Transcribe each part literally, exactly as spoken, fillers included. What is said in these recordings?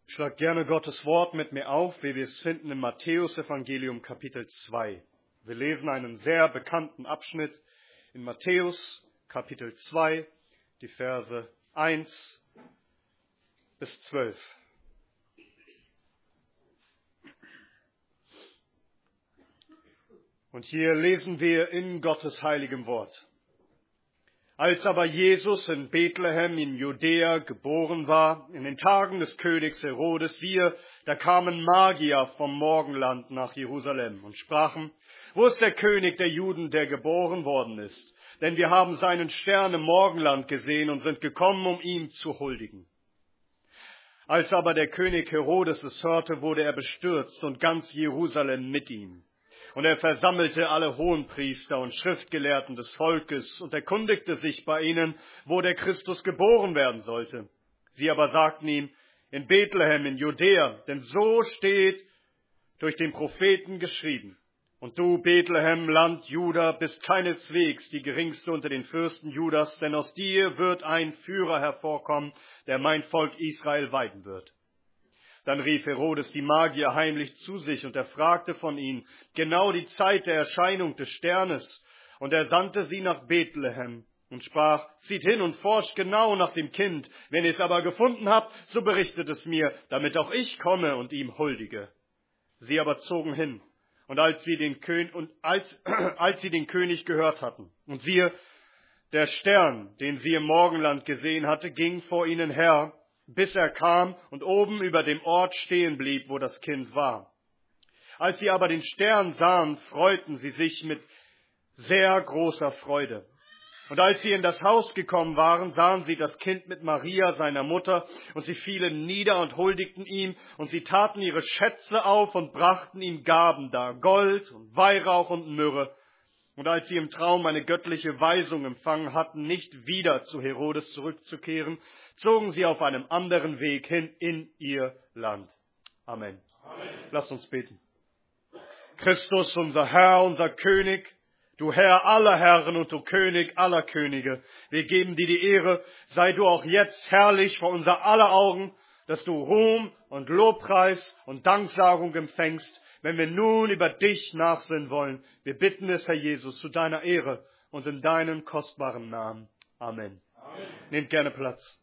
Schlag gerne Gottes Wort mit mir auf, wie wir es finden im Matthäus-Evangelium Kapitel zwei. Wir lesen einen sehr bekannten Abschnitt in Matthäus Kapitel zwei, die Verse eins bis zwölf. Und hier lesen wir in Gottes heiligem Wort. Als aber Jesus in Bethlehem in Judäa geboren war, in den Tagen des Königs Herodes, siehe, da kamen Magier vom Morgenland nach Jerusalem und sprachen, wo ist der König der Juden, der geboren worden ist? Denn wir haben seinen Stern im Morgenland gesehen und sind gekommen, um ihm zu huldigen. Als aber der König Herodes es hörte, wurde er bestürzt und ganz Jerusalem mit ihm. Und er versammelte alle Hohenpriester und Schriftgelehrten des Volkes und erkundigte sich bei ihnen, wo der Christus geboren werden sollte. Sie aber sagten ihm, in Bethlehem in Judäa, denn so steht durch den Propheten geschrieben. Und du, Bethlehem, Land Juda, bist keineswegs die geringste unter den Fürsten Judas, denn aus dir wird ein Führer hervorkommen, der mein Volk Israel weiden wird. Dann rief Herodes die Magier heimlich zu sich und er fragte von ihnen genau die Zeit der Erscheinung des Sternes. Und er sandte sie nach Bethlehem und sprach, zieht hin und forscht genau nach dem Kind. Wenn ihr es aber gefunden habt, so berichtet es mir, damit auch ich komme und ihm huldige. Sie aber zogen hin. Und als sie den König, und als, als sie den König gehört hatten, und siehe, der Stern, den sie im Morgenland gesehen hatte, ging vor ihnen her, bis er kam und oben über dem Ort stehen blieb, wo das Kind war. Als sie aber den Stern sahen, freuten sie sich mit sehr großer Freude. Und als sie in das Haus gekommen waren, sahen sie das Kind mit Maria, seiner Mutter, und sie fielen nieder und huldigten ihm, und sie taten ihre Schätze auf und brachten ihm Gaben dar, Gold und Weihrauch und Myrrhe. Und als sie im Traum eine göttliche Weisung empfangen hatten, nicht wieder zu Herodes zurückzukehren, zogen sie auf einem anderen Weg hin in ihr Land. Amen. Amen. Lasst uns beten. Christus, unser Herr, unser König, du Herr aller Herren und du König aller Könige, wir geben dir die Ehre, sei du auch jetzt herrlich vor unser aller Augen, dass du Ruhm und Lobpreis und Danksagung empfängst, wenn wir nun über dich nachsinnen wollen. Wir bitten es, Herr Jesus, zu deiner Ehre und in deinem kostbaren Namen. Amen. Amen. Nehmt gerne Platz.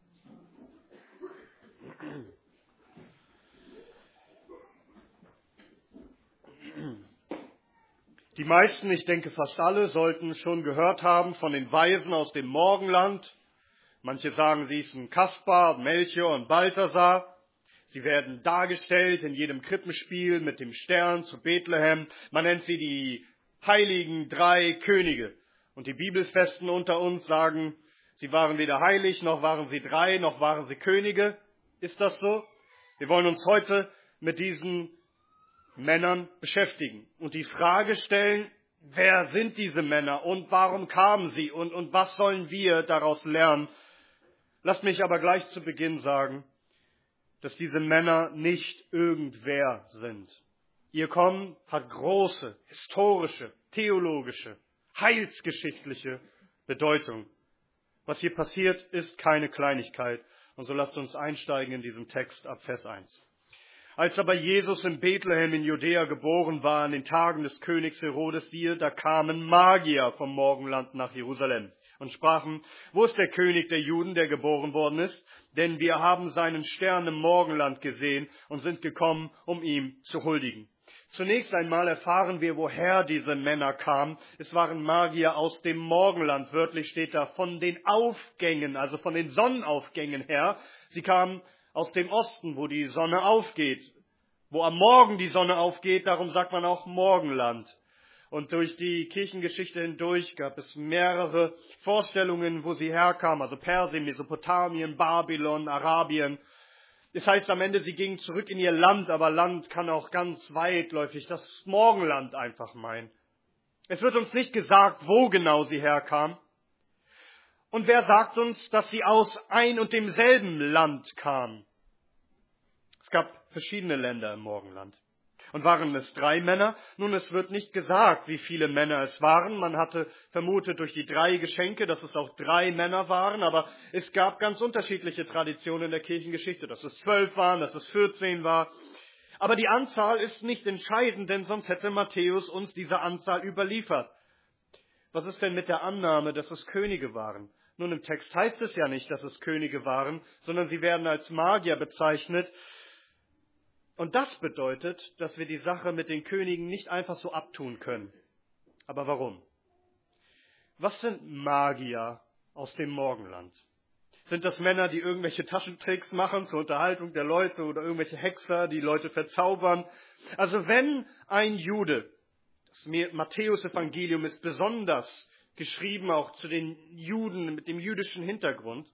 Die meisten, ich denke fast alle, sollten schon gehört haben von den Weisen aus dem Morgenland. Manche sagen, sie hießen Kaspar, Melchior und Balthasar. Sie werden dargestellt in jedem Krippenspiel mit dem Stern zu Bethlehem. Man nennt sie die heiligen drei Könige. Und die Bibelfesten unter uns sagen, sie waren weder heilig, noch waren sie drei, noch waren sie Könige. Ist das so? Wir wollen uns heute mit diesen Männern beschäftigen und die Frage stellen, wer sind diese Männer und warum kamen sie und, und was sollen wir daraus lernen? Lasst mich aber gleich zu Beginn sagen, dass diese Männer nicht irgendwer sind. Ihr Kommen hat große, historische, theologische, heilsgeschichtliche Bedeutung. Was hier passiert, ist keine Kleinigkeit. Und so lasst uns einsteigen in diesen Text ab Vers eins. Als aber Jesus in Bethlehem in Judäa geboren war, in den Tagen des Königs Herodes, siehe, da kamen Magier vom Morgenland nach Jerusalem und sprachen, wo ist der König der Juden, der geboren worden ist? Denn wir haben seinen Stern im Morgenland gesehen und sind gekommen, um ihm zu huldigen. Zunächst einmal erfahren wir, woher diese Männer kamen. Es waren Magier aus dem Morgenland. Wörtlich steht da von den Aufgängen, also von den Sonnenaufgängen her. Sie kamen aus dem Osten, wo die Sonne aufgeht. Wo am Morgen die Sonne aufgeht, darum sagt man auch Morgenland. Und durch die Kirchengeschichte hindurch gab es mehrere Vorstellungen, wo sie herkamen. Also Persien, Mesopotamien, Babylon, Arabien. Es heißt am Ende, sie gingen zurück in ihr Land, aber Land kann auch ganz weitläufig das Morgenland einfach meinen. Es wird uns nicht gesagt, wo genau sie herkamen. Und wer sagt uns, dass sie aus ein und demselben Land kamen? Es gab verschiedene Länder im Morgenland. Und waren es drei Männer? Nun, es wird nicht gesagt, wie viele Männer es waren. Man hatte vermutet durch die drei Geschenke, dass es auch drei Männer waren, aber es gab ganz unterschiedliche Traditionen in der Kirchengeschichte, dass es zwölf waren, dass es vierzehn war. Aber die Anzahl ist nicht entscheidend, denn sonst hätte Matthäus uns diese Anzahl überliefert. Was ist denn mit der Annahme, dass es Könige waren? Nun, im Text heißt es ja nicht, dass es Könige waren, sondern sie werden als Magier bezeichnet. Und das bedeutet, dass wir die Sache mit den Königen nicht einfach so abtun können. Aber warum? Was sind Magier aus dem Morgenland? Sind das Männer, die irgendwelche Taschentricks machen zur Unterhaltung der Leute oder irgendwelche Hexer, die Leute verzaubern? Also wenn ein Jude, das Matthäus-Evangelium ist besonders geschrieben auch zu den Juden mit dem jüdischen Hintergrund,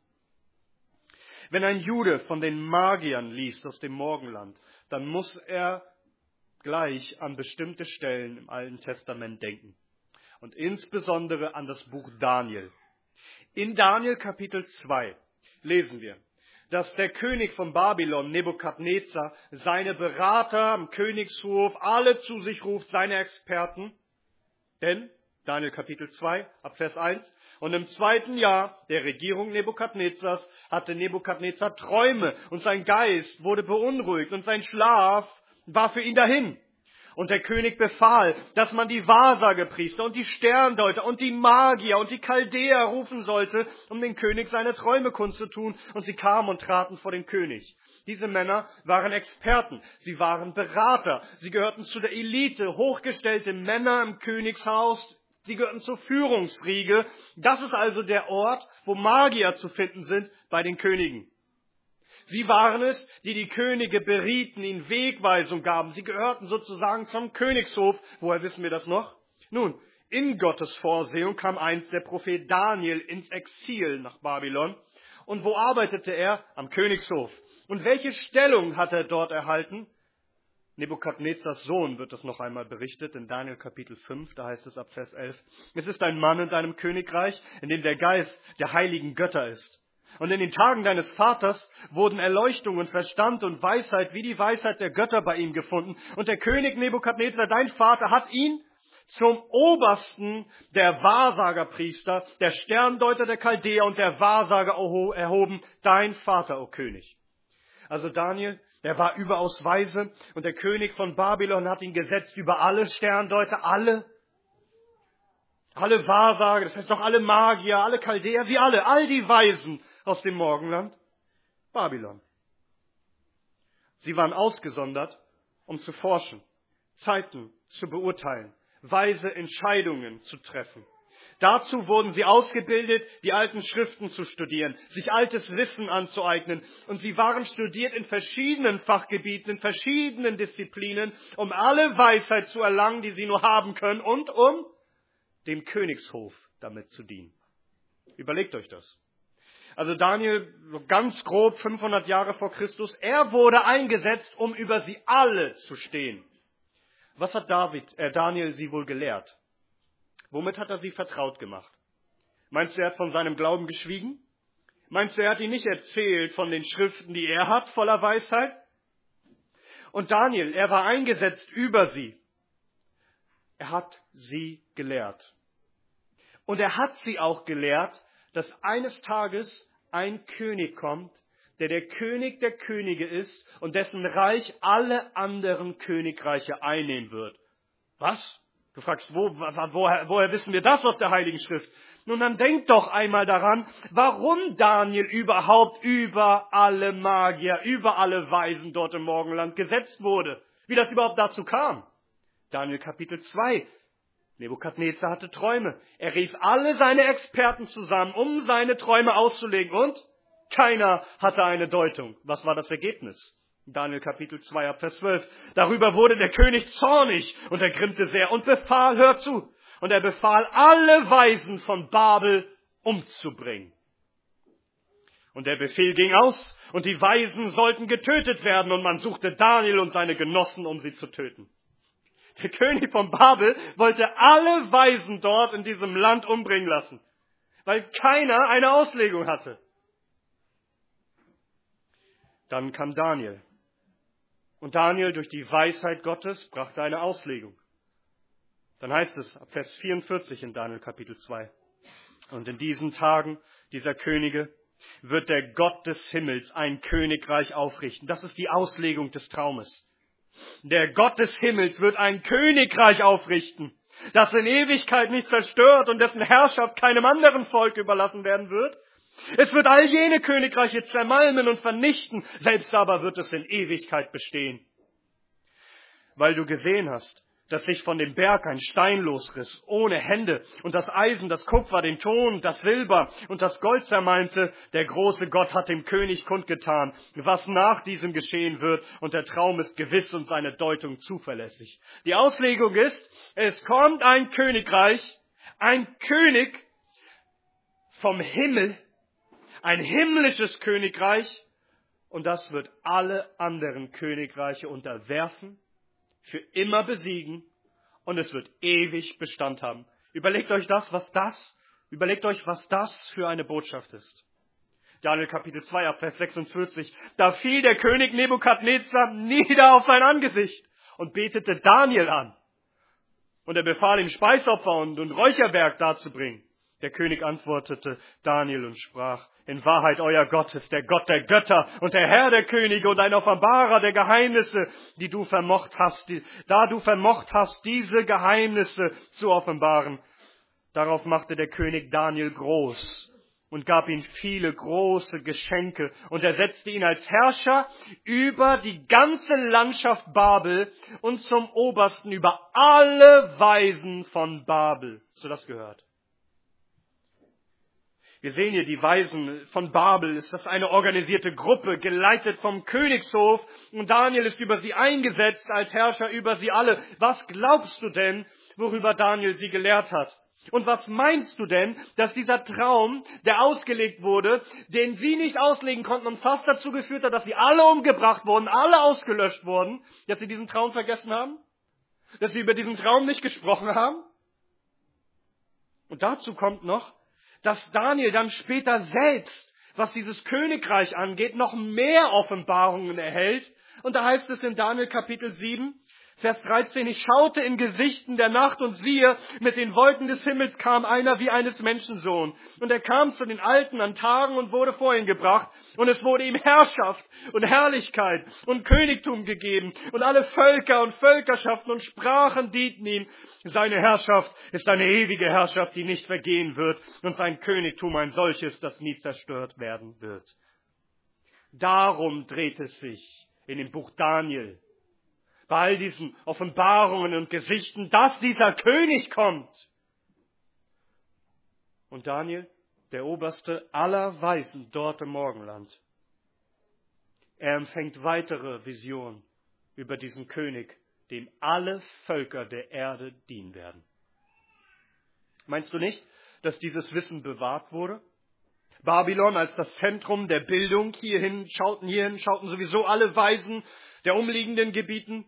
wenn ein Jude von den Magiern liest aus dem Morgenland, dann muss er gleich an bestimmte Stellen im Alten Testament denken. Und insbesondere an das Buch Daniel. In Daniel Kapitel zwei lesen wir, dass der König von Babylon, Nebukadnezar, seine Berater am Königshof, alle zu sich ruft, seine Experten. Denn, Daniel Kapitel zwei, ab Vers eins, und im zweiten Jahr der Regierung Nebukadnezars hatte Nebukadnezar Träume und sein Geist wurde beunruhigt und sein Schlaf war für ihn dahin. Und der König befahl, dass man die Wahrsagepriester und die Sterndeuter und die Magier und die Chaldäer rufen sollte, um den König seine Träume kundzutun. Und sie kamen und traten vor den König. Diese Männer waren Experten, sie waren Berater, sie gehörten zu der Elite, hochgestellte Männer im Königshaus, sie gehörten zur Führungsriege. Das ist also der Ort, wo Magier zu finden sind bei den Königen. Sie waren es, die die Könige berieten, ihnen Wegweisung gaben. Sie gehörten sozusagen zum Königshof. Woher wissen wir das noch? Nun, in Gottes Vorsehung kam einst der Prophet Daniel ins Exil nach Babylon. Und wo arbeitete er? Am Königshof. Und welche Stellung hat er dort erhalten? Nebukadnezars Sohn wird das noch einmal berichtet in Daniel Kapitel fünf, da heißt es ab Vers elf. Es ist ein Mann in deinem Königreich, in dem der Geist der heiligen Götter ist. Und in den Tagen deines Vaters wurden Erleuchtung und Verstand und Weisheit wie die Weisheit der Götter bei ihm gefunden. Und der König Nebukadnezar, dein Vater, hat ihn zum Obersten der Wahrsagerpriester, der Sterndeuter der Chaldäer und der Wahrsager erhoben, dein Vater, o König. Also Daniel, der war überaus weise und der König von Babylon hat ihn gesetzt über alle Sterndeuter, alle Alle Wahrsager, das heißt auch alle Magier, alle Chaldäer, wie alle, all die Weisen aus dem Morgenland, Babylon. Sie waren ausgesondert, um zu forschen, Zeiten zu beurteilen, weise Entscheidungen zu treffen. Dazu wurden sie ausgebildet, die alten Schriften zu studieren, sich altes Wissen anzueignen. Und sie waren studiert in verschiedenen Fachgebieten, in verschiedenen Disziplinen, um alle Weisheit zu erlangen, die sie nur haben können und um dem Königshof damit zu dienen. Überlegt euch das. Also Daniel, ganz grob fünfhundert Jahre vor Christus, er wurde eingesetzt, um über sie alle zu stehen. Was hat David, äh Daniel sie wohl gelehrt? Womit hat er sie vertraut gemacht? Meinst du, er hat von seinem Glauben geschwiegen? Meinst du, er hat ihnen nicht erzählt von den Schriften, die er hat, voller Weisheit? Und Daniel, er war eingesetzt über sie. Er hat sie gelehrt. Und er hat sie auch gelehrt, dass eines Tages ein König kommt, der der König der Könige ist und dessen Reich alle anderen Königreiche einnehmen wird. Was? Du fragst, wo, woher, woher wissen wir das aus der Heiligen Schrift? Nun, dann denk doch einmal daran, warum Daniel überhaupt über alle Magier, über alle Weisen dort im Morgenland gesetzt wurde. Wie das überhaupt dazu kam. Daniel Kapitel zwei. Nebukadnezar hatte Träume. Er rief alle seine Experten zusammen, um seine Träume auszulegen. Und keiner hatte eine Deutung. Was war das Ergebnis? Daniel Kapitel zwei, ab Vers zwölf. Darüber wurde der König zornig und er grimmte sehr und befahl, hör zu, und er befahl, alle Weisen von Babel umzubringen. Und der Befehl ging aus und die Weisen sollten getötet werden und man suchte Daniel und seine Genossen, um sie zu töten. Der König von Babel wollte alle Weisen dort in diesem Land umbringen lassen, weil keiner eine Auslegung hatte. Dann kam Daniel. Und Daniel durch die Weisheit Gottes brachte eine Auslegung. Dann heißt es ab Vers vierundvierzig in Daniel Kapitel zwei. Und in diesen Tagen dieser Könige wird der Gott des Himmels ein Königreich aufrichten. Das ist die Auslegung des Traumes. Der Gott des Himmels wird ein Königreich aufrichten, das in Ewigkeit nicht zerstört und dessen Herrschaft keinem anderen Volk überlassen werden wird. Es wird all jene Königreiche zermalmen und vernichten, selbst aber wird es in Ewigkeit bestehen. Weil du gesehen hast, dass sich von dem Berg ein Stein losriss, ohne Hände, und das Eisen, das Kupfer, den Ton, das Silber und das Gold zermalmte, der große Gott hat dem König kundgetan, was nach diesem geschehen wird, und der Traum ist gewiss und seine Deutung zuverlässig. Die Auslegung ist, es kommt ein Königreich, ein König vom Himmel, ein himmlisches Königreich, und das wird alle anderen Königreiche unterwerfen, für immer besiegen, und es wird ewig Bestand haben. Überlegt euch das, was das, überlegt euch, was das für eine Botschaft ist. Daniel Kapitel zwei, ab Vers sechsundvierzig. Da fiel der König Nebukadnezar nieder auf sein Angesicht und betete Daniel an. Und er befahl ihm, Speisopfer und, und Räucherwerk darzubringen. Der König antwortete Daniel und sprach, in Wahrheit euer Gott ist der Gott der Götter und der Herr der Könige und ein Offenbarer der Geheimnisse, die du vermocht hast, die, da du vermocht hast, diese Geheimnisse zu offenbaren. Darauf machte der König Daniel groß und gab ihm viele große Geschenke und er setzte ihn als Herrscher über die ganze Landschaft Babel und zum Obersten über alle Weisen von Babel. So das gehört. Wir sehen hier die Weisen von Babel. Ist das eine organisierte Gruppe, geleitet vom Königshof. Und Daniel ist über sie eingesetzt als Herrscher über sie alle. Was glaubst du denn, worüber Daniel sie gelehrt hat? Und was meinst du denn, dass dieser Traum, der ausgelegt wurde, den sie nicht auslegen konnten und fast dazu geführt hat, dass sie alle umgebracht wurden, alle ausgelöscht wurden, dass sie diesen Traum vergessen haben? Dass sie über diesen Traum nicht gesprochen haben? Und dazu kommt noch, dass Daniel dann später selbst, was dieses Königreich angeht, noch mehr Offenbarungen erhält. Und da heißt es in Daniel Kapitel sieben, Vers dreizehn, ich schaute in Gesichten der Nacht und siehe, mit den Wolken des Himmels kam einer wie eines Menschensohn. Und er kam zu den Alten an Tagen und wurde vor ihn gebracht. Und es wurde ihm Herrschaft und Herrlichkeit und Königtum gegeben. Und alle Völker und Völkerschaften und Sprachen dienten ihm. Seine Herrschaft ist eine ewige Herrschaft, die nicht vergehen wird. Und sein Königtum ein solches, das nie zerstört werden wird. Darum dreht es sich in dem Buch Daniel, bei all diesen Offenbarungen und Gesichten, dass dieser König kommt. Und Daniel, der Oberste aller Weisen dort im Morgenland, er empfängt weitere Visionen über diesen König, dem alle Völker der Erde dienen werden. Meinst du nicht, dass dieses Wissen bewahrt wurde? Babylon als das Zentrum der Bildung, hierhin schauten, hierhin schauten sowieso alle Weisen der umliegenden Gebieten.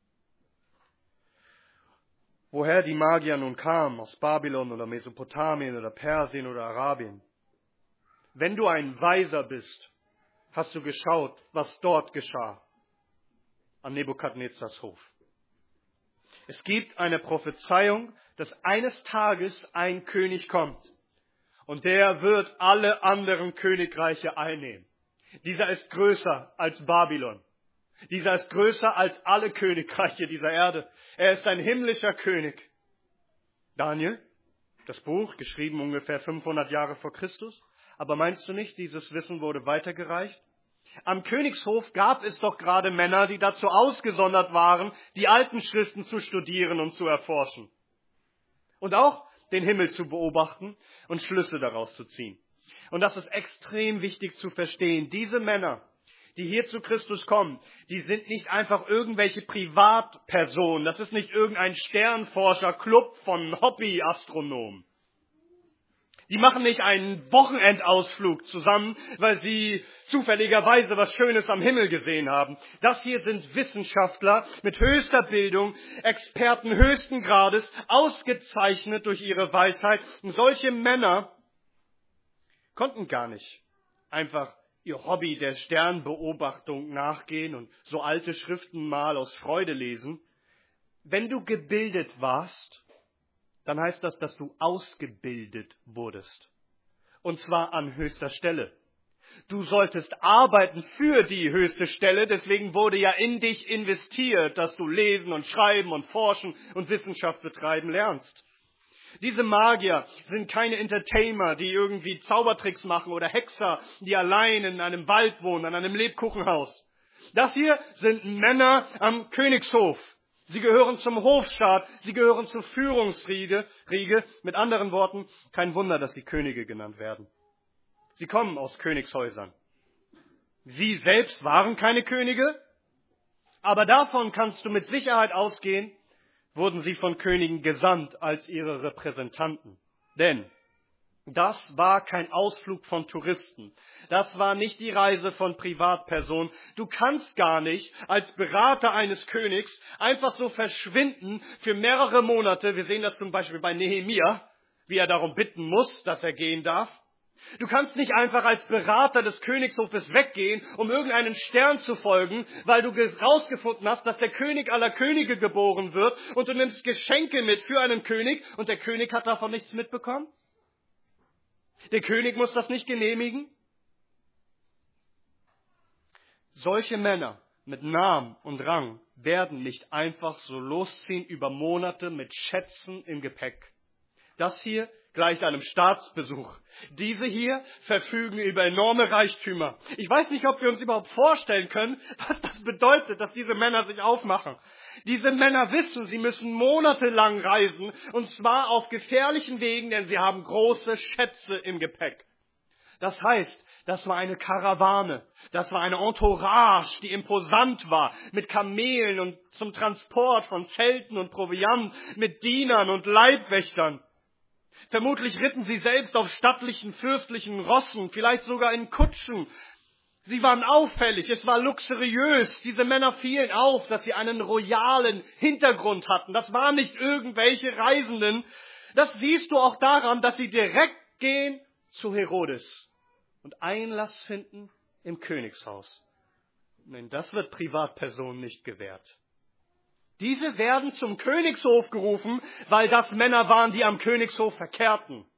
Woher die Magier nun kamen, aus Babylon oder Mesopotamien oder Persien oder Arabien. Wenn du ein Weiser bist, hast du geschaut, was dort geschah, an Nebukadnezars Hof. Es gibt eine Prophezeiung, dass eines Tages ein König kommt und der wird alle anderen Königreiche einnehmen. Dieser ist größer als Babylon. Dieser ist größer als alle Königreiche dieser Erde. Er ist ein himmlischer König. Daniel, das Buch, geschrieben ungefähr fünfhundert Jahre vor Christus. Aber meinst du nicht, dieses Wissen wurde weitergereicht? Am Königshof gab es doch gerade Männer, die dazu ausgesondert waren, die alten Schriften zu studieren und zu erforschen. Und auch den Himmel zu beobachten und Schlüsse daraus zu ziehen. Und das ist extrem wichtig zu verstehen. Diese Männer, die hier zu Christus kommen, die sind nicht einfach irgendwelche Privatpersonen. Das ist nicht irgendein Sternforscher-Club von Hobby-Astronomen. Die machen nicht einen Wochenendausflug zusammen, weil sie zufälligerweise was Schönes am Himmel gesehen haben. Das hier sind Wissenschaftler mit höchster Bildung, Experten höchsten Grades, ausgezeichnet durch ihre Weisheit. Und solche Männer konnten gar nicht einfach ihr Hobby der Sternbeobachtung nachgehen und so alte Schriften mal aus Freude lesen. Wenn du gebildet warst, dann heißt das, dass du ausgebildet wurdest. Und zwar an höchster Stelle. Du solltest arbeiten für die höchste Stelle, deswegen wurde ja in dich investiert, dass du lesen und schreiben und forschen und Wissenschaft betreiben lernst. Diese Magier sind keine Entertainer, die irgendwie Zaubertricks machen oder Hexer, die allein in einem Wald wohnen, an einem Lebkuchenhaus. Das hier sind Männer am Königshof. Sie gehören zum Hofstaat, sie gehören zur Führungsriege. Riege. Mit anderen Worten, kein Wunder, dass sie Könige genannt werden. Sie kommen aus Königshäusern. Sie selbst waren keine Könige, aber davon kannst du mit Sicherheit ausgehen, wurden sie von Königen gesandt als ihre Repräsentanten. Denn das war kein Ausflug von Touristen. Das war nicht die Reise von Privatpersonen. Du kannst gar nicht als Berater eines Königs einfach so verschwinden für mehrere Monate. Wir sehen das zum Beispiel bei Nehemia, wie er darum bitten muss, dass er gehen darf. Du kannst nicht einfach als Berater des Königshofes weggehen, um irgendeinen Stern zu folgen, weil du herausgefunden hast, dass der König aller Könige geboren wird und du nimmst Geschenke mit für einen König und der König hat davon nichts mitbekommen. Der König muss das nicht genehmigen. Solche Männer mit Namen und Rang werden nicht einfach so losziehen über Monate mit Schätzen im Gepäck. Das hier gleicht einem Staatsbesuch. Diese hier verfügen über enorme Reichtümer. Ich weiß nicht, ob wir uns überhaupt vorstellen können, was das bedeutet, dass diese Männer sich aufmachen. Diese Männer wissen, sie müssen monatelang reisen, und zwar auf gefährlichen Wegen, denn sie haben große Schätze im Gepäck. Das heißt, das war eine Karawane, das war eine Entourage, die imposant war, mit Kamelen und zum Transport von Zelten und Proviant, mit Dienern und Leibwächtern. Vermutlich ritten sie selbst auf stattlichen, fürstlichen Rossen, vielleicht sogar in Kutschen. Sie waren auffällig, es war luxuriös. Diese Männer fielen auf, dass sie einen royalen Hintergrund hatten. Das waren nicht irgendwelche Reisenden. Das siehst du auch daran, dass sie direkt gehen zu Herodes und Einlass finden im Königshaus. Nein, das wird Privatpersonen nicht gewährt. Diese werden zum Königshof gerufen, weil das Männer waren, die am Königshof verkehrten.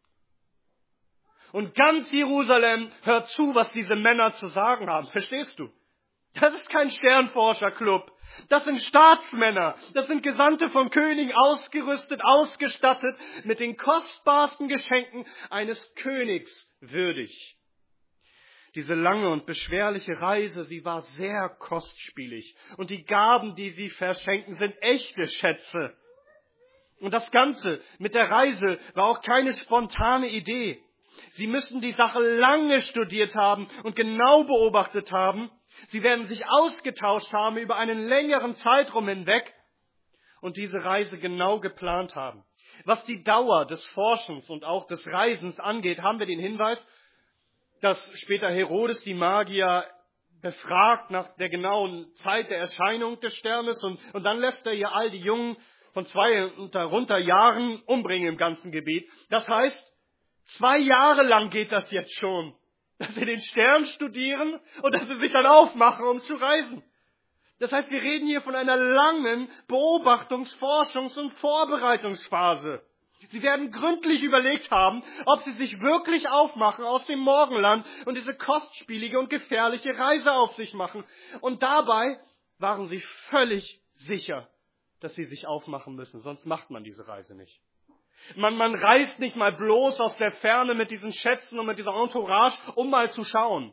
Und ganz Jerusalem hört zu, was diese Männer zu sagen haben. Verstehst du? Das ist kein Sternforscherclub. Das sind Staatsmänner. Das sind Gesandte von Königen, ausgerüstet, ausgestattet, mit den kostbarsten Geschenken eines Königs würdig. Diese lange und beschwerliche Reise, sie war sehr kostspielig. Und die Gaben, die sie verschenken, sind echte Schätze. Und das Ganze mit der Reise war auch keine spontane Idee. Sie müssen die Sache lange studiert haben und genau beobachtet haben. Sie werden sich ausgetauscht haben über einen längeren Zeitraum hinweg und diese Reise genau geplant haben. Was die Dauer des Forschens und auch des Reisens angeht, haben wir den Hinweis, dass später Herodes die Magier befragt nach der genauen Zeit der Erscheinung des Sternes und, und dann lässt er ja all die Jungen von zwei und darunter Jahren umbringen im ganzen Gebiet. Das heißt, zwei Jahre lang geht das jetzt schon, dass sie den Stern studieren und dass sie sich dann aufmachen, um zu reisen. Das heißt, wir reden hier von einer langen Beobachtungs-, Forschungs- und Vorbereitungsphase. Sie werden gründlich überlegt haben, ob sie sich wirklich aufmachen aus dem Morgenland und diese kostspielige und gefährliche Reise auf sich machen. Und dabei waren sie völlig sicher, dass sie sich aufmachen müssen, sonst macht man diese Reise nicht. Man, man reist nicht mal bloß aus der Ferne mit diesen Schätzen und mit dieser Entourage, um mal zu schauen.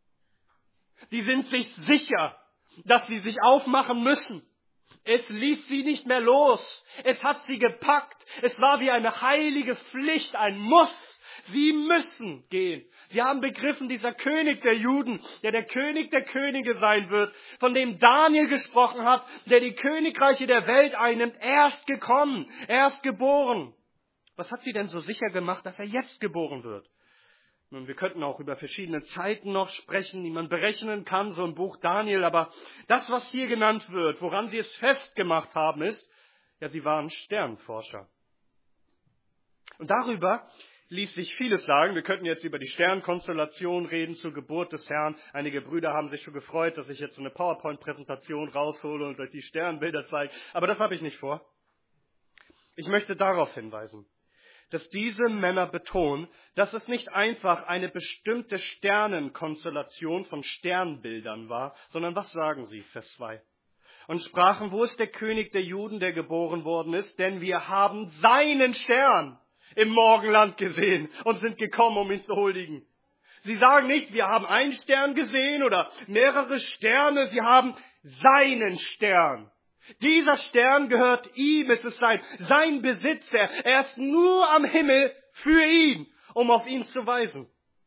Die sind sich sicher, dass sie sich aufmachen müssen. Es ließ sie nicht mehr los. Es hat sie gepackt. Es war wie eine heilige Pflicht, ein Muss. Sie müssen gehen. Sie haben begriffen, dieser König der Juden, der der König der Könige sein wird, von dem Daniel gesprochen hat, der die Königreiche der Welt einnimmt, er ist gekommen, er ist geboren. Was hat sie denn so sicher gemacht, dass er jetzt geboren wird? Nun, wir könnten auch über verschiedene Zeiten noch sprechen, die man berechnen kann, so im Buch Daniel. Aber das, was hier genannt wird, woran sie es festgemacht haben, ist, ja, sie waren Sternforscher. Und darüber ließ sich vieles sagen. Wir könnten jetzt über die Sternkonstellation reden zur Geburt des Herrn. Einige Brüder haben sich schon gefreut, dass ich jetzt so eine PowerPoint-Präsentation raushole und euch die Sternbilder zeige. Aber das habe ich nicht vor. Ich möchte darauf hinweisen, dass diese Männer betonen, dass es nicht einfach eine bestimmte Sternenkonstellation von Sternbildern war, sondern was sagen sie, Vers zwei? Und sprachen, wo ist der König der Juden, der geboren worden ist? Denn wir haben seinen Stern im Morgenland gesehen und sind gekommen, um ihn zu huldigen. Sie sagen nicht, wir haben einen Stern gesehen oder mehrere Sterne, sie haben seinen Stern. Dieser Stern gehört ihm, es ist sein, sein Besitz, er, er ist nur am Himmel für ihn, um auf ihn zu weisen.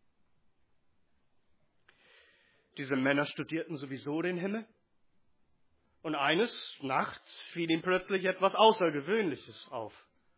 Diese Männer studierten sowieso den Himmel. Und eines Nachts fiel ihm plötzlich etwas Außergewöhnliches auf.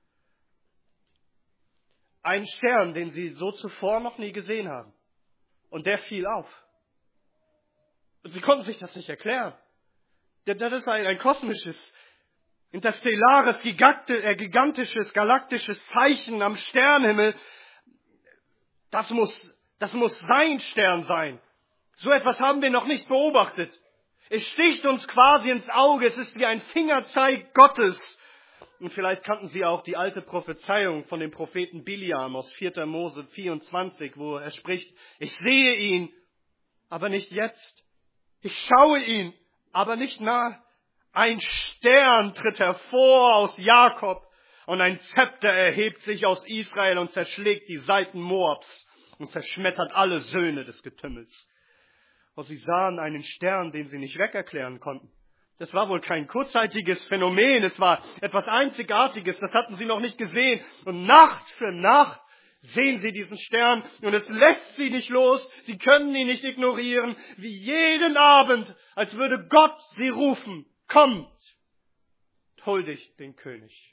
Ein Stern, den sie so zuvor noch nie gesehen haben. Und der fiel auf. Und sie konnten sich das nicht erklären. Das ist ein, ein kosmisches, interstellares, gigantisches, galaktisches Zeichen am Sternenhimmel. Das muss, das muss sein Stern sein. So etwas haben wir noch nicht beobachtet. Es sticht uns quasi ins Auge. Es ist wie ein Fingerzeig Gottes. Und vielleicht kannten Sie auch die alte Prophezeiung von dem Propheten Biliam aus vierter Mose vierundzwanzig, wo er spricht, ich sehe ihn, aber nicht jetzt. Ich schaue ihn, aber nicht nah. Ein Stern tritt hervor aus Jakob und ein Zepter erhebt sich aus Israel und zerschlägt die Seiten Moabs und zerschmettert alle Söhne des Getümmels. Und sie sahen einen Stern, den sie nicht wegerklären konnten. Das war wohl kein kurzzeitiges Phänomen, es war etwas Einzigartiges, das hatten sie noch nicht gesehen. Und Nacht für Nacht sehen sie diesen Stern und es lässt sie nicht los, sie können ihn nicht ignorieren, wie jeden Abend, als würde Gott sie rufen, kommt, huldigt den König.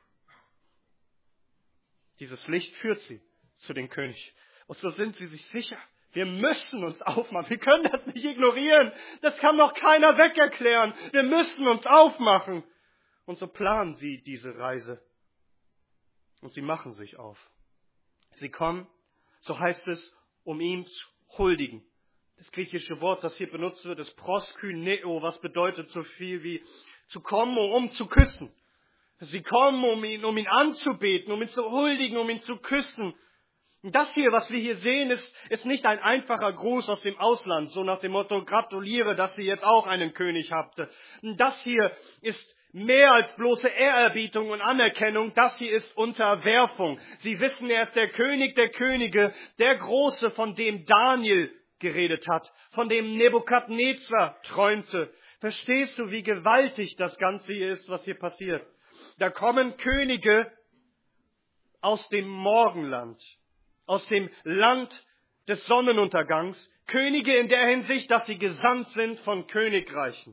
Dieses Licht führt sie zu dem König. Und so sind sie sich sicher. Wir müssen uns aufmachen. Wir können das nicht ignorieren. Das kann noch keiner wegerklären. Wir müssen uns aufmachen. Und so planen sie diese Reise. Und sie machen sich auf. Sie kommen, so heißt es, um ihm zu huldigen. Das griechische Wort, das hier benutzt wird, ist proskyneo, was bedeutet so viel wie zu kommen, um zu küssen. Sie kommen, um ihn, um ihn anzubeten, um ihn zu huldigen, um ihn zu küssen. Das hier, was wir hier sehen, ist, ist nicht ein einfacher Gruß aus dem Ausland, so nach dem Motto, gratuliere, dass ihr jetzt auch einen König habt. Das hier ist mehr als bloße Ehrerbietung und Anerkennung, das hier ist Unterwerfung. Sie wissen, er ist der König der Könige, der Große, von dem Daniel geredet hat, von dem Nebukadnezar träumte. Verstehst du, wie gewaltig das Ganze hier ist, was hier passiert? Da kommen Könige aus dem Morgenland. Aus dem Land des Sonnenuntergangs, Könige in der Hinsicht, dass sie gesandt sind von Königreichen.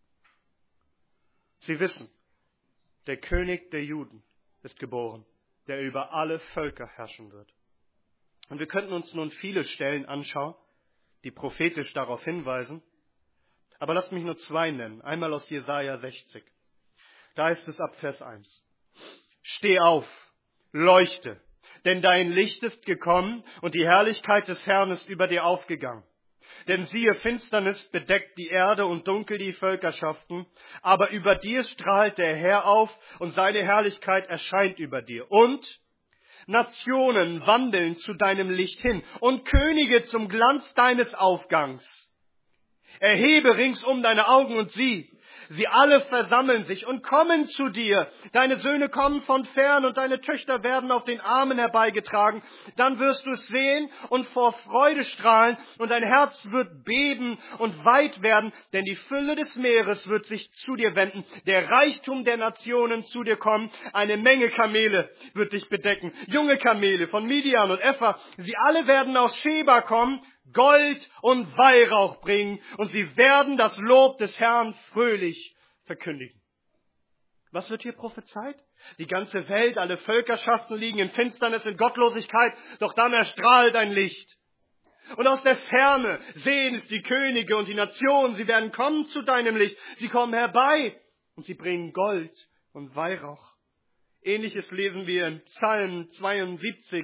Sie wissen, der König der Juden ist geboren, der über alle Völker herrschen wird. Und wir könnten uns nun viele Stellen anschauen, die prophetisch darauf hinweisen, aber lasst mich nur zwei nennen. Einmal aus Jesaja sechzig. Da heißt es ab Vers eins. Steh auf, leuchte. Denn dein Licht ist gekommen und die Herrlichkeit des Herrn ist über dir aufgegangen. Denn siehe, Finsternis bedeckt die Erde und dunkel die Völkerschaften, aber über dir strahlt der Herr auf und seine Herrlichkeit erscheint über dir. Und Nationen wandeln zu deinem Licht hin und Könige zum Glanz deines Aufgangs. Erhebe ringsum deine Augen und sieh. Sie alle versammeln sich und kommen zu dir. Deine Söhne kommen von fern und deine Töchter werden auf den Armen herbeigetragen. Dann wirst du es sehen und vor Freude strahlen und dein Herz wird beben und weit werden, denn die Fülle des Meeres wird sich zu dir wenden. Der Reichtum der Nationen zu dir kommen. Eine Menge Kamele wird dich bedecken. Junge Kamele von Midian und Epha. Sie alle werden aus Sheba kommen. Gold und Weihrauch bringen und sie werden das Lob des Herrn fröhlich verkündigen. Was wird hier prophezeit? Die ganze Welt, alle Völkerschaften liegen in Finsternis, in Gottlosigkeit, doch dann erstrahlt ein Licht. Und aus der Ferne sehen es die Könige und die Nationen, sie werden kommen zu deinem Licht, sie kommen herbei und sie bringen Gold und Weihrauch. Ähnliches lesen wir in Psalm zweiundsiebzig.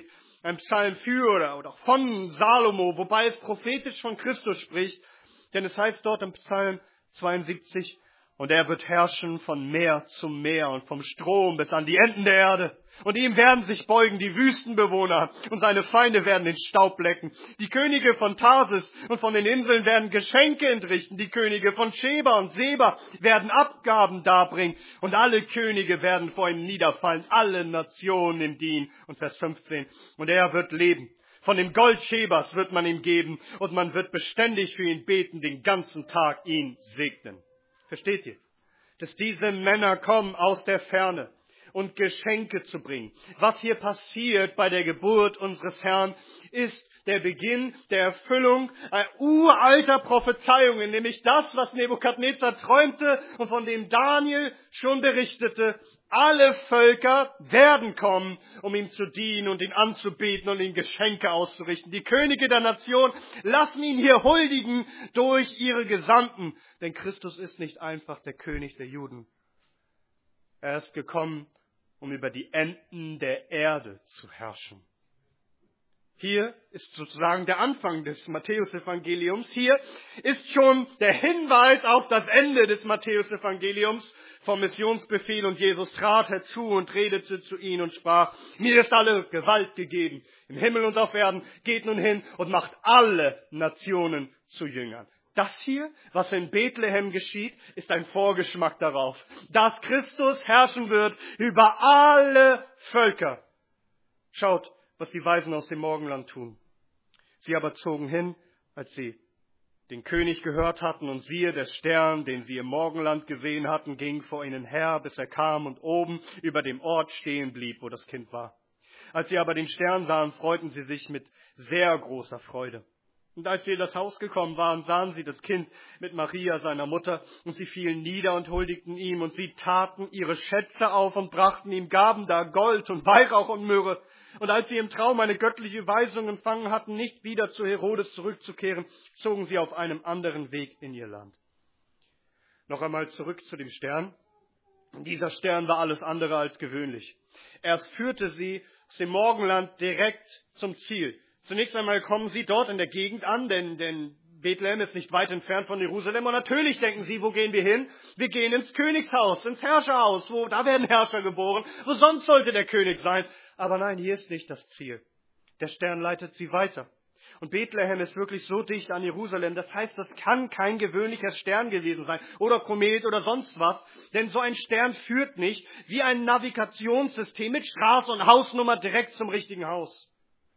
ein Psalm für oder, oder von Salomo, wobei es prophetisch von Christus spricht. Denn es heißt dort im Psalm zweiundsiebzig, und er wird herrschen von Meer zu Meer und vom Strom bis an die Enden der Erde. Und ihm werden sich beugen die Wüstenbewohner und seine Feinde werden den Staub lecken. Die Könige von Tarsis und von den Inseln werden Geschenke entrichten. Die Könige von Sheba und Seba werden Abgaben darbringen. Und alle Könige werden vor ihm niederfallen. Alle Nationen ihm dienen. Und Vers fünfzehn. Und er wird leben. Von dem Gold Shebas wird man ihm geben. Und man wird beständig für ihn beten, den ganzen Tag ihn segnen. Versteht ihr? Dass diese Männer kommen aus der Ferne und Geschenke zu bringen. Was hier passiert bei der Geburt unseres Herrn, ist der Beginn der Erfüllung uralter Prophezeiungen, nämlich das, was Nebukadnezar träumte und von dem Daniel schon berichtete. Alle Völker werden kommen, um ihm zu dienen und ihn anzubeten und ihm Geschenke auszurichten. Die Könige der Nation lassen ihn hier huldigen durch ihre Gesandten. Denn Christus ist nicht einfach der König der Juden. Er ist gekommen, um über die Enden der Erde zu herrschen. Hier ist sozusagen der Anfang des Matthäusevangeliums. Hier ist schon der Hinweis auf das Ende des Matthäusevangeliums vom Missionsbefehl. Und Jesus trat herzu und redete zu ihnen und sprach, mir ist alle Gewalt gegeben, im Himmel und auf Erden. Geht nun hin und macht alle Nationen zu Jüngern. Das hier, was in Bethlehem geschieht, ist ein Vorgeschmack darauf, dass Christus herrschen wird über alle Völker. Schaut, was die Weisen aus dem Morgenland tun. Sie aber zogen hin, als sie den König gehört hatten, und siehe, der Stern, den sie im Morgenland gesehen hatten, ging vor ihnen her, bis er kam und oben über dem Ort stehen blieb, wo das Kind war. Als sie aber den Stern sahen, freuten sie sich mit sehr großer Freude. Und als sie in das Haus gekommen waren, sahen sie das Kind mit Maria, seiner Mutter, und sie fielen nieder und huldigten ihm, und sie taten ihre Schätze auf und brachten ihm Gaben dar, Gold und Weihrauch und Myrrhe. Und als sie im Traum eine göttliche Weisung empfangen hatten, nicht wieder zu Herodes zurückzukehren, zogen sie auf einem anderen Weg in ihr Land. Noch einmal zurück zu dem Stern. Dieser Stern war alles andere als gewöhnlich. Er führte sie aus dem Morgenland direkt zum Ziel. Zunächst einmal kommen sie dort in der Gegend an, denn, denn Bethlehem ist nicht weit entfernt von Jerusalem. Und natürlich denken sie, wo gehen wir hin? Wir gehen ins Königshaus, ins Herrscherhaus. Wo, da werden Herrscher geboren. Wo sonst sollte der König sein? Aber nein, hier ist nicht das Ziel. Der Stern leitet sie weiter. Und Bethlehem ist wirklich so dicht an Jerusalem. Das heißt, das kann kein gewöhnlicher Stern gewesen sein. Oder Komet oder sonst was. Denn so ein Stern führt nicht wie ein Navigationssystem mit Straße und Hausnummer direkt zum richtigen Haus.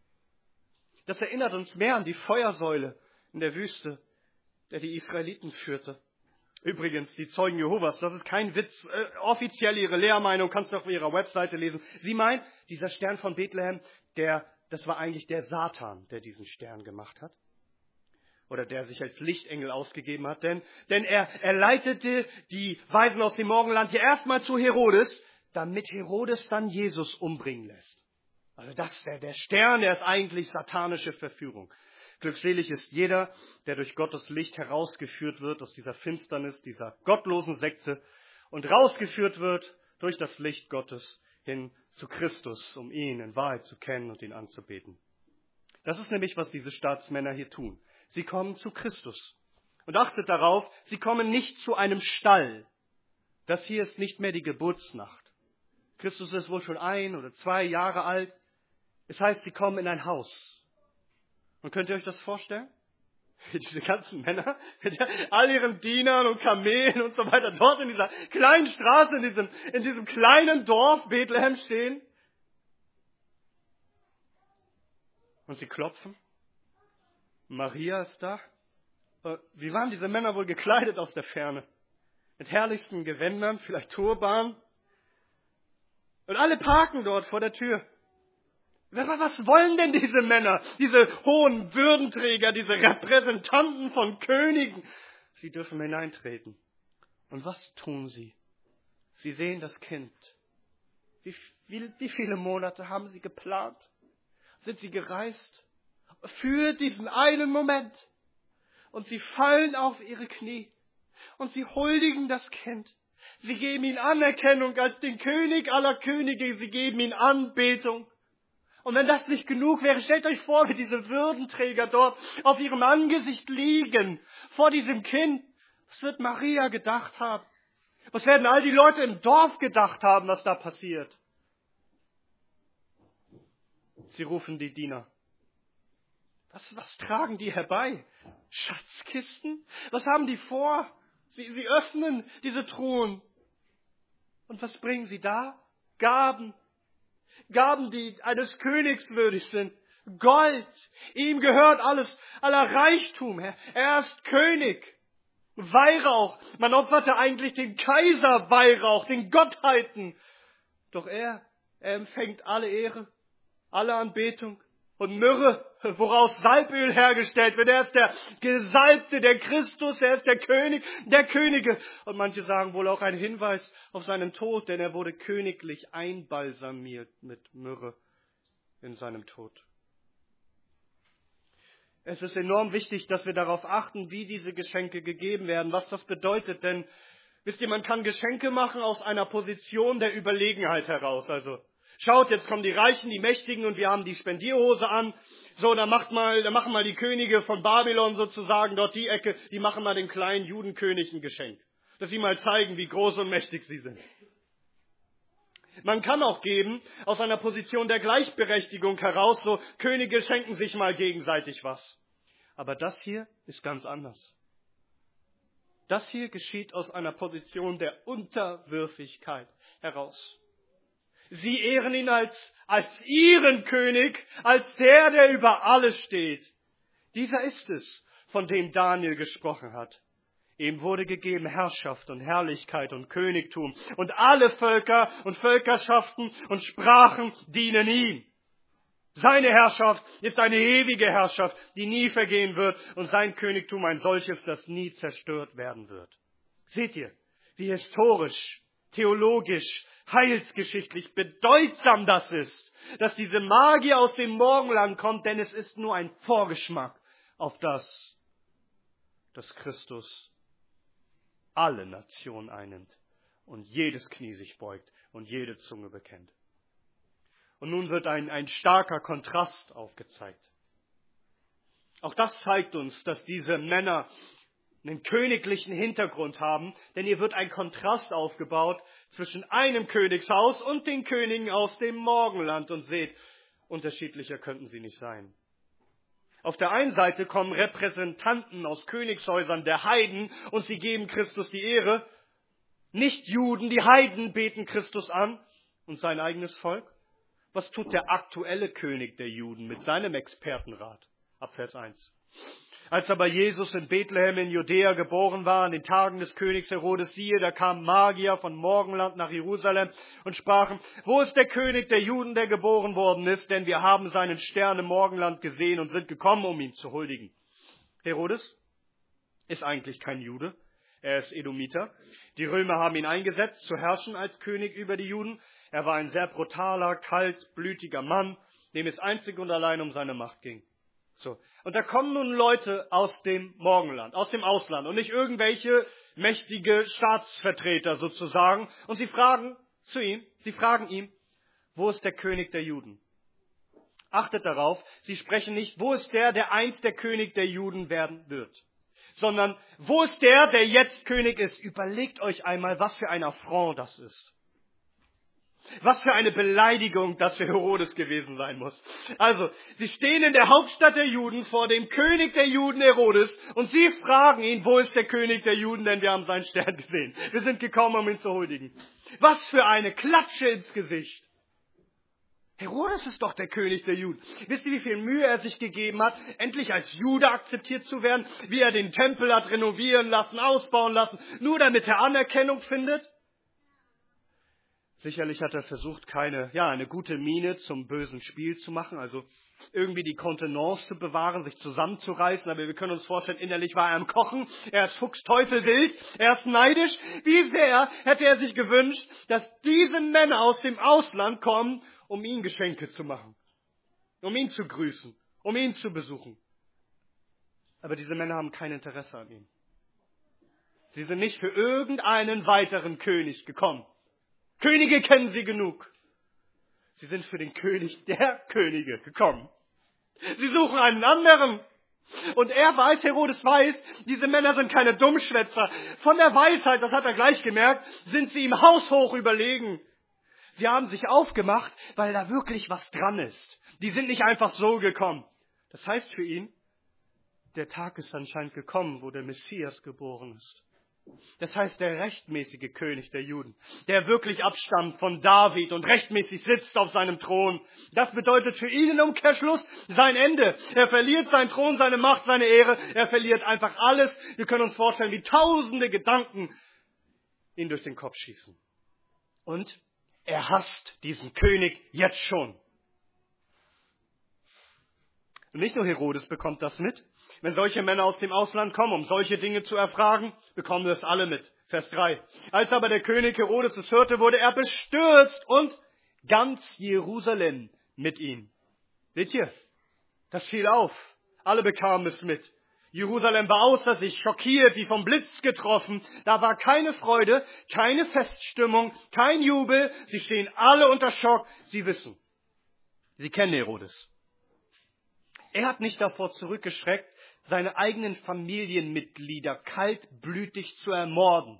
Das erinnert uns mehr an die Feuersäule in der Wüste, der die Israeliten führte. Übrigens, die Zeugen Jehovas, das ist kein Witz, äh, offiziell ihre Lehrmeinung, kannst du auf ihrer Webseite lesen. Sie meint, dieser Stern von Bethlehem, der, das war eigentlich der Satan, der diesen Stern gemacht hat. Oder der sich als Lichtengel ausgegeben hat. Denn, denn er, er leitete die Weisen aus dem Morgenland hier erstmal zu Herodes, damit Herodes dann Jesus umbringen lässt. Also das, der, der Stern, der ist eigentlich satanische Verführung. Glückselig ist jeder, der durch Gottes Licht herausgeführt wird aus dieser Finsternis, dieser gottlosen Sekte und rausgeführt wird durch das Licht Gottes hin zu Christus, um ihn in Wahrheit zu kennen und ihn anzubeten. Das ist nämlich, was diese Staatsmänner hier tun. Sie kommen zu Christus. Und achtet darauf, sie kommen nicht zu einem Stall. Das hier ist nicht mehr die Geburtsnacht. Christus ist wohl schon ein oder zwei Jahre alt. Es heißt, sie kommen in ein Haus. Und könnt ihr euch das vorstellen? Diese ganzen Männer mit all ihren Dienern und Kamelen und so weiter dort in dieser kleinen Straße, in diesem, in diesem kleinen Dorf Bethlehem stehen. Und sie klopfen. Maria ist da. Wie waren diese Männer wohl gekleidet aus der Ferne? Mit herrlichsten Gewändern, vielleicht Turban. Und alle parken dort vor der Tür. Was wollen denn diese Männer, diese hohen Würdenträger, diese Repräsentanten von Königen? Sie dürfen hineintreten. Und was tun sie? Sie sehen das Kind. Wie, wie, wie viele Monate haben sie geplant? Sind sie gereist? Für diesen einen Moment. Und sie fallen auf ihre Knie. Und sie huldigen das Kind. Sie geben ihm Anerkennung als den König aller Könige. Sie geben ihm Anbetung. Und wenn das nicht genug wäre, stellt euch vor, wie diese Würdenträger dort auf ihrem Angesicht liegen, vor diesem Kind. Was wird Maria gedacht haben? Was werden all die Leute im Dorf gedacht haben, was da passiert? Sie rufen die Diener. Was, was tragen die herbei? Schatzkisten? Was haben die vor? Sie, sie öffnen diese Truhen. Und was bringen sie da? Gaben. Gaben, die eines Königs würdig sind. Gold. Ihm gehört alles, aller Reichtum. Er ist König. Weihrauch. Man opferte eigentlich den Kaiser Weihrauch, den Gottheiten. Doch er, er empfängt alle Ehre, alle Anbetung und Myrrhe, woraus Salböl hergestellt wird. Er ist der Gesalbte, der Christus, er ist der König der Könige. Und manche sagen wohl auch ein Hinweis auf seinen Tod, denn er wurde königlich einbalsamiert mit Myrrhe in seinem Tod. Es ist enorm wichtig, dass wir darauf achten, wie diese Geschenke gegeben werden, was das bedeutet. Denn, wisst ihr, man kann Geschenke machen aus einer Position der Überlegenheit heraus. Also, schaut, jetzt kommen die Reichen, die Mächtigen und wir haben die Spendierhose an. So, dann macht mal, dann machen mal die Könige von Babylon sozusagen dort die Ecke, die machen mal dem kleinen Judenkönig ein Geschenk. Dass sie mal zeigen, wie groß und mächtig sie sind. Man kann auch geben, aus einer Position der Gleichberechtigung heraus, so Könige schenken sich mal gegenseitig was. Aber das hier ist ganz anders. Das hier geschieht aus einer Position der Unterwürfigkeit heraus. Sie ehren ihn als, als ihren König, als der, der über alles steht. Dieser ist es, von dem Daniel gesprochen hat. Ihm wurde gegeben Herrschaft und Herrlichkeit und Königtum. Und alle Völker und Völkerschaften und Sprachen dienen ihm. Seine Herrschaft ist eine ewige Herrschaft, die nie vergehen wird. Und sein Königtum ein solches, das nie zerstört werden wird. Seht ihr, wie historisch, theologisch, heilsgeschichtlich bedeutsam das ist, dass diese Magie aus dem Morgenland kommt, denn es ist nur ein Vorgeschmack auf das, dass Christus alle Nationen einnimmt und jedes Knie sich beugt und jede Zunge bekennt. Und nun wird ein, ein starker Kontrast aufgezeigt. Auch das zeigt uns, dass diese Männer einen königlichen Hintergrund haben, denn hier wird ein Kontrast aufgebaut zwischen einem Königshaus und den Königen aus dem Morgenland. Und seht, unterschiedlicher könnten sie nicht sein. Auf der einen Seite kommen Repräsentanten aus Königshäusern der Heiden und sie geben Christus die Ehre. Nicht Juden, die Heiden beten Christus an und sein eigenes Volk. Was tut der aktuelle König der Juden mit seinem Expertenrat? Ab Vers eins. Als aber Jesus in Bethlehem in Judäa geboren war, an den Tagen des Königs Herodes, siehe, da kamen Magier von Morgenland nach Jerusalem und sprachen, wo ist der König der Juden, der geboren worden ist? Denn wir haben seinen Stern im Morgenland gesehen und sind gekommen, um ihm zu huldigen. Herodes ist eigentlich kein Jude, er ist Edomiter. Die Römer haben ihn eingesetzt, zu herrschen als König über die Juden. Er war ein sehr brutaler, kaltblütiger Mann, dem es einzig und allein um seine Macht ging. So. Und da kommen nun Leute aus dem Morgenland, aus dem Ausland und nicht irgendwelche mächtige Staatsvertreter sozusagen. Und sie fragen zu ihm, sie fragen ihn, wo ist der König der Juden? Achtet darauf, sie sprechen nicht, wo ist der, der einst der König der Juden werden wird, sondern wo ist der, der jetzt König ist? Überlegt euch einmal, was für ein Affront das ist. Was für eine Beleidigung das für Herodes gewesen sein muss. Also, sie stehen in der Hauptstadt der Juden vor dem König der Juden Herodes und sie fragen ihn, wo ist der König der Juden, denn wir haben seinen Stern gesehen. Wir sind gekommen, um ihn zu huldigen. Was für eine Klatsche ins Gesicht. Herodes ist doch der König der Juden. Wisst ihr, wie viel Mühe er sich gegeben hat, endlich als Jude akzeptiert zu werden, wie er den Tempel hat renovieren lassen, ausbauen lassen, nur damit er Anerkennung findet? Sicherlich hat er versucht, keine, ja, eine gute Miene zum bösen Spiel zu machen, also irgendwie die Kontenance zu bewahren, sich zusammenzureißen, aber wir können uns vorstellen, innerlich war er am Kochen, er ist fuchsteufelswild, er ist neidisch. Wie sehr hätte er sich gewünscht, dass diese Männer aus dem Ausland kommen, um ihm Geschenke zu machen, um ihn zu grüßen, um ihn zu besuchen. Aber diese Männer haben kein Interesse an ihm. Sie sind nicht für irgendeinen weiteren König gekommen. Könige kennen sie genug. Sie sind für den König der Könige gekommen. Sie suchen einen anderen. Und er weiß, Herodes weiß, diese Männer sind keine Dummschwätzer. Von der Weisheit, das hat er gleich gemerkt, sind sie ihm haushoch überlegen. Sie haben sich aufgemacht, weil da wirklich was dran ist. Die sind nicht einfach so gekommen. Das heißt für ihn, der Tag ist anscheinend gekommen, wo der Messias geboren ist. Das heißt, der rechtmäßige König der Juden, der wirklich abstammt von David und rechtmäßig sitzt auf seinem Thron. Das bedeutet für ihn im Umkehrschluss sein Ende. Er verliert seinen Thron, seine Macht, seine Ehre. Er verliert einfach alles. Wir können uns vorstellen, wie tausende Gedanken ihn durch den Kopf schießen. Und er hasst diesen König jetzt schon. Und nicht nur Herodes bekommt das mit. Wenn solche Männer aus dem Ausland kommen, um solche Dinge zu erfragen, bekommen wir es alle mit. Vers drei. Als aber der König Herodes es hörte, wurde er bestürzt und ganz Jerusalem mit ihm. Seht ihr? Das fiel auf. Alle bekamen es mit. Jerusalem war außer sich, schockiert, wie vom Blitz getroffen. Da war keine Freude, keine Feststimmung, kein Jubel. Sie stehen alle unter Schock. Sie wissen. Sie kennen Herodes. Er hat nicht davor zurückgeschreckt, seine eigenen Familienmitglieder kaltblütig zu ermorden.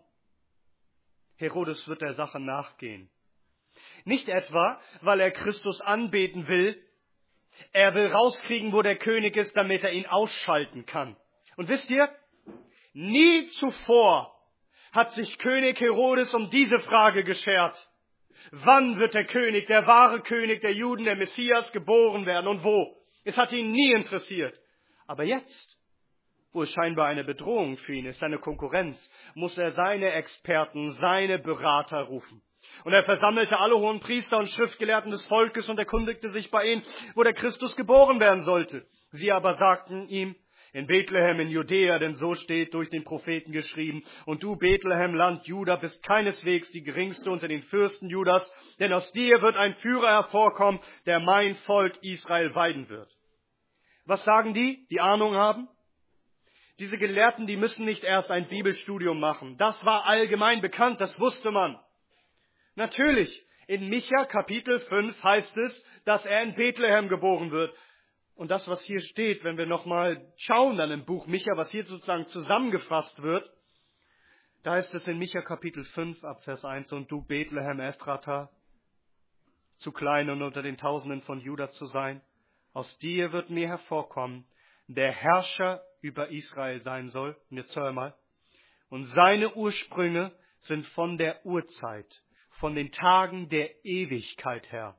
Herodes wird der Sache nachgehen. Nicht etwa, weil er Christus anbeten will. Er will rauskriegen, wo der König ist, damit er ihn ausschalten kann. Und wisst ihr, nie zuvor hat sich König Herodes um diese Frage geschert. Wann wird der König, der wahre König der Juden, der Messias, geboren werden und wo? Es hat ihn nie interessiert. Aber jetzt, wo es scheinbar eine Bedrohung für ihn ist, eine Konkurrenz, muss er seine Experten, seine Berater rufen. Und er versammelte alle hohen Priester und Schriftgelehrten des Volkes und erkundigte sich bei ihnen, wo der Christus geboren werden sollte. Sie aber sagten ihm, in Bethlehem in Judäa, denn so steht durch den Propheten geschrieben, und du, Bethlehem, Land Juda, bist keineswegs die geringste unter den Fürsten Judas, denn aus dir wird ein Führer hervorkommen, der mein Volk Israel weiden wird. Was sagen die, die Ahnung haben? Diese Gelehrten, die müssen nicht erst ein Bibelstudium machen. Das war allgemein bekannt, das wusste man. Natürlich, in Micha Kapitel fünf heißt es, dass er in Bethlehem geboren wird. Und das, was hier steht, wenn wir nochmal schauen dann im Buch Micha, was hier sozusagen zusammengefasst wird, da heißt es in Micha Kapitel fünf ab Vers eins, und du Bethlehem Ephrata, zu klein und unter den Tausenden von Juda zu sein, aus dir wird mir hervorkommen, der Herrscher über Israel sein soll. Und jetzt hör mal. Und seine Ursprünge sind von der Urzeit, von den Tagen der Ewigkeit her.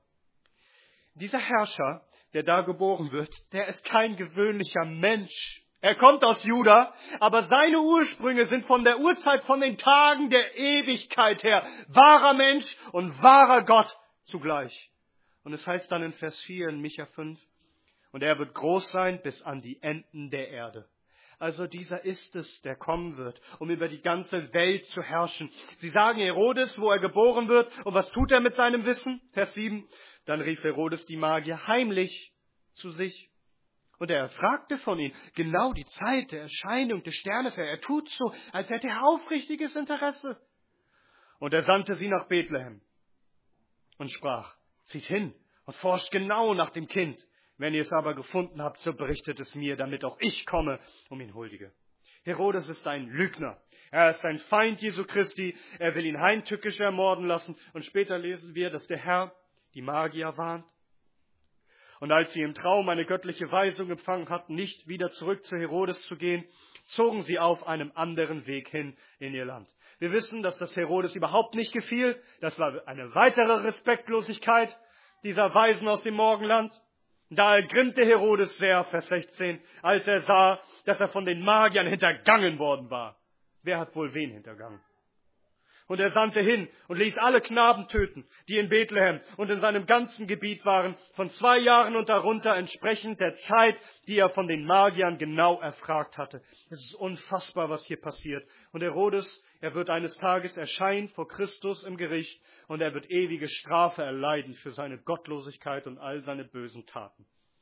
Dieser Herrscher, der da geboren wird, der ist kein gewöhnlicher Mensch. Er kommt aus Juda, aber seine Ursprünge sind von der Urzeit, von den Tagen der Ewigkeit her. Wahrer Mensch und wahrer Gott zugleich. Und es heißt dann in Vers vier in Micha fünf, und er wird groß sein bis an die Enden der Erde. Also dieser ist es, der kommen wird, um über die ganze Welt zu herrschen. Sie sagen Herodes, wo er geboren wird. Und was tut er mit seinem Wissen? Vers sieben. Dann rief Herodes die Magier heimlich zu sich. Und er fragte von ihnen genau die Zeit der Erscheinung des Sternes. Er tut so, als hätte er aufrichtiges Interesse. Und er sandte sie nach Bethlehem und sprach, zieht hin und forscht genau nach dem Kind. Wenn ihr es aber gefunden habt, so berichtet es mir, damit auch ich komme, um ihn huldige. Herodes ist ein Lügner. Er ist ein Feind Jesu Christi. Er will ihn heimtückisch ermorden lassen. Und später lesen wir, dass der Herr die Magier warnt. Und als sie im Traum eine göttliche Weisung empfangen hatten, nicht wieder zurück zu Herodes zu gehen, zogen sie auf einem anderen Weg hin in ihr Land. Wir wissen, dass das Herodes überhaupt nicht gefiel. Das war eine weitere Respektlosigkeit dieser Weisen aus dem Morgenland. Da ergrimmte Herodes sehr, Vers sechzehn, als er sah, dass er von den Magiern hintergangen worden war. Wer hat wohl wen hintergangen? Und er sandte hin und ließ alle Knaben töten, die in Bethlehem und in seinem ganzen Gebiet waren, von zwei Jahren und darunter, entsprechend der Zeit, die er von den Magiern genau erfragt hatte. Es ist unfassbar, was hier passiert. Und Herodes, er wird eines Tages erscheinen vor Christus im Gericht und er wird ewige Strafe erleiden für seine Gottlosigkeit und all seine bösen Taten.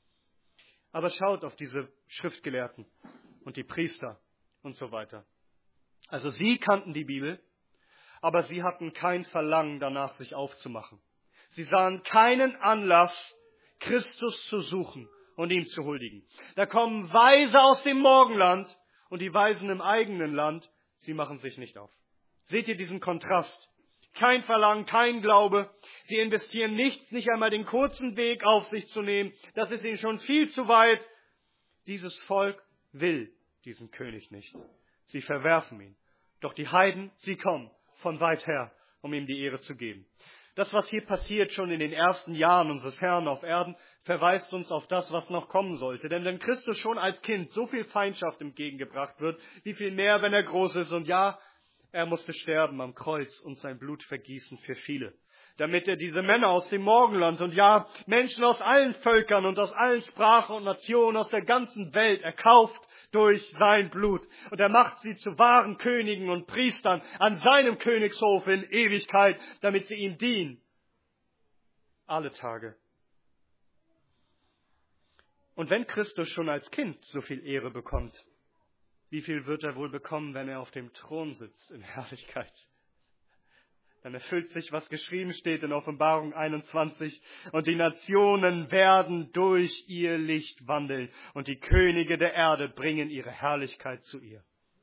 Aber schaut auf diese Schriftgelehrten und die Priester und so weiter. Also sie kannten die Bibel, aber sie hatten kein Verlangen danach, sich aufzumachen. Sie sahen keinen Anlass, Christus zu suchen und ihm zu huldigen. Da kommen Weise aus dem Morgenland und die Weisen im eigenen Land, sie machen sich nicht auf. Seht ihr diesen Kontrast? Kein Verlangen, kein Glaube. Sie investieren nichts, nicht einmal den kurzen Weg auf sich zu nehmen. Das ist ihnen schon viel zu weit. Dieses Volk will diesen König nicht. Sie verwerfen ihn. Doch die Heiden, sie kommen von weit her, um ihm die Ehre zu geben. Das, was hier passiert, schon in den ersten Jahren unseres Herrn auf Erden, verweist uns auf das, was noch kommen sollte. Denn wenn Christus schon als Kind so viel Feindschaft entgegengebracht wird, wie viel mehr, wenn er groß ist. Und ja, er musste sterben am Kreuz und sein Blut vergießen für viele, damit er diese Männer aus dem Morgenland und ja, Menschen aus allen Völkern und aus allen Sprachen und Nationen aus der ganzen Welt erkauft durch sein Blut. Und er macht sie zu wahren Königen und Priestern an seinem Königshof in Ewigkeit, damit sie ihm dienen. Alle Tage. Und wenn Christus schon als Kind so viel Ehre bekommt, wie viel wird er wohl bekommen, wenn er auf dem Thron sitzt in Herrlichkeit? Dann erfüllt sich, was geschrieben steht in Offenbarung einundzwanzig. Und die Nationen werden durch ihr Licht wandeln. Und die Könige der Erde bringen ihre Herrlichkeit zu ihr.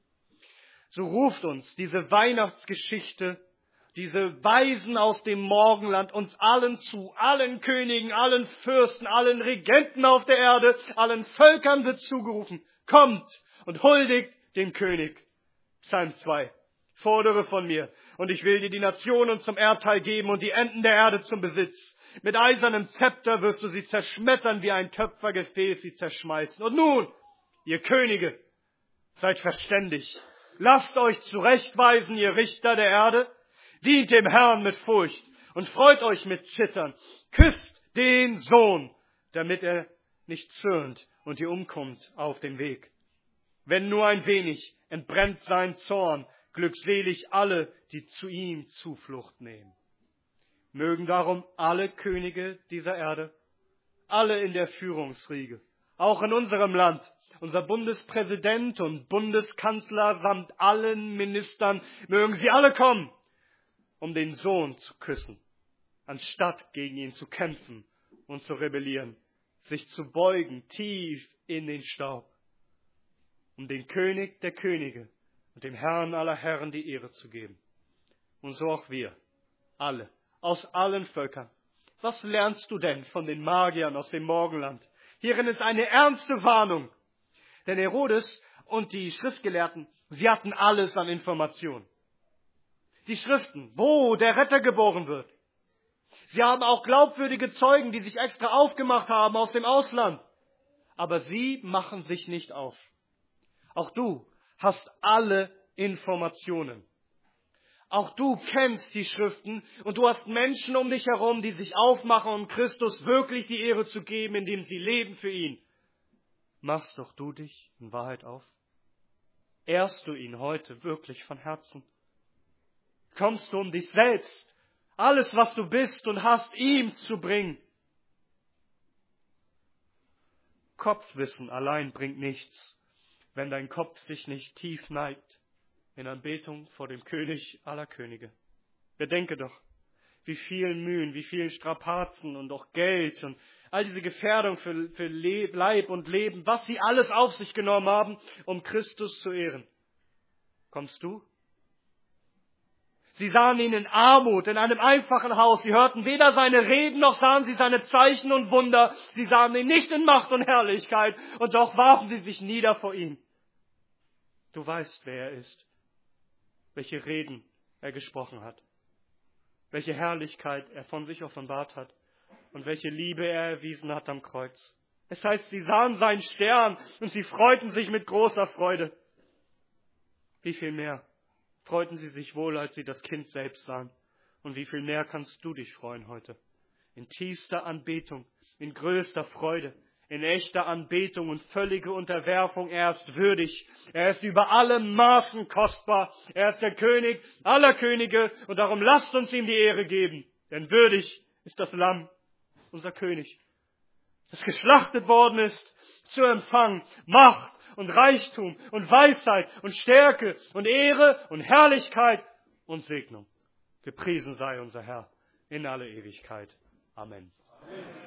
So ruft uns diese Weihnachtsgeschichte, diese Weisen aus dem Morgenland uns allen zu, allen Königen, allen Fürsten, allen Regenten auf der Erde, allen Völkern wird zugerufen. Kommt und huldigt dem König. Psalm zwei. Fordere von mir, und ich will dir die Nationen zum Erbteil geben und die Enden der Erde zum Besitz. Mit eisernem Zepter wirst du sie zerschmettern, wie ein Töpfergefäß sie zerschmeißen. Und nun, ihr Könige, seid verständig. Lasst euch zurechtweisen, ihr Richter der Erde. Dient dem Herrn mit Furcht und freut euch mit Zittern. Küsst den Sohn, damit er nicht zürnt und ihr umkommt auf dem Weg. Wenn nur ein wenig, entbrennt sein Zorn. Glückselig alle, die zu ihm Zuflucht nehmen. Mögen darum alle Könige dieser Erde, alle in der Führungsriege, auch in unserem Land, unser Bundespräsident und Bundeskanzler samt allen Ministern, mögen sie alle kommen, um den Sohn zu küssen, anstatt gegen ihn zu kämpfen und zu rebellieren, sich zu beugen tief in den Staub, um den König der Könige und dem Herrn aller Herren die Ehre zu geben. Und so auch wir, alle, aus allen Völkern. Was lernst du denn von den Magiern aus dem Morgenland? Hierin ist eine ernste Warnung. Denn Herodes und die Schriftgelehrten, sie hatten alles an Informationen. Die Schriften, wo der Retter geboren wird. Sie haben auch glaubwürdige Zeugen, die sich extra aufgemacht haben aus dem Ausland. Aber sie machen sich nicht auf. Auch du hast alle Informationen. Auch du kennst die Schriften und du hast Menschen um dich herum, die sich aufmachen, um Christus wirklich die Ehre zu geben, indem sie leben für ihn. Machst doch du dich in Wahrheit auf? Ehrst du ihn heute wirklich von Herzen? Kommst du um dich selbst, alles was du bist und hast, ihm zu bringen? Kopfwissen allein bringt nichts, wenn dein Kopf sich nicht tief neigt in Anbetung vor dem König aller Könige. Bedenke doch, wie vielen Mühen, wie vielen Strapazen und auch Geld und all diese Gefährdung für, für Leib und Leben, was sie alles auf sich genommen haben, um Christus zu ehren. Kommst du? Sie sahen ihn in Armut, in einem einfachen Haus. Sie hörten weder seine Reden, noch sahen sie seine Zeichen und Wunder. Sie sahen ihn nicht in Macht und Herrlichkeit, und doch warfen sie sich nieder vor ihm. Du weißt, wer er ist, welche Reden er gesprochen hat, welche Herrlichkeit er von sich offenbart hat und welche Liebe er erwiesen hat am Kreuz. Es heißt, sie sahen seinen Stern und sie freuten sich mit großer Freude. Wie viel mehr freuten sie sich wohl, als sie das Kind selbst sahen. Und wie viel mehr kannst du dich freuen heute? In tiefster Anbetung, in größter Freude, in echter Anbetung und völlige Unterwerfung. Er ist würdig, er ist über alle Maßen kostbar, er ist der König aller Könige und darum lasst uns ihm die Ehre geben. Denn würdig ist das Lamm, unser König, das geschlachtet worden ist, zu empfangen Macht und Reichtum und Weisheit und Stärke und Ehre und Herrlichkeit und Segnung. Gepriesen sei unser Herr in alle Ewigkeit. Amen. Amen.